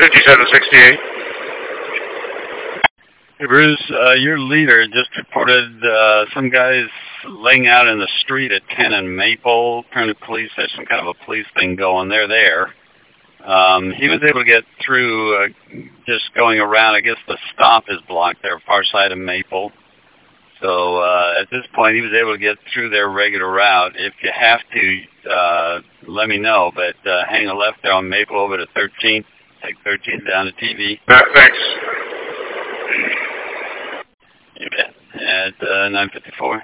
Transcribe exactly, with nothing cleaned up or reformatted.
fifty-seven sixty-eight. Hey, Bruce, uh, your leader just reported uh, some guys laying out in the street at ten and Maple. Apparently police, there's some kind of a police thing going. They're there. Um, he was able to get through uh, just going around. I guess the stop is blocked there, far side of Maple. So uh, at this point, he was able to get through their regular route. If you have to, uh, let me know. But uh, hang a left there on Maple over to thirteenth. Take thirteenth down to T V. Uh, thanks. You bet. At uh, nine fifty-four.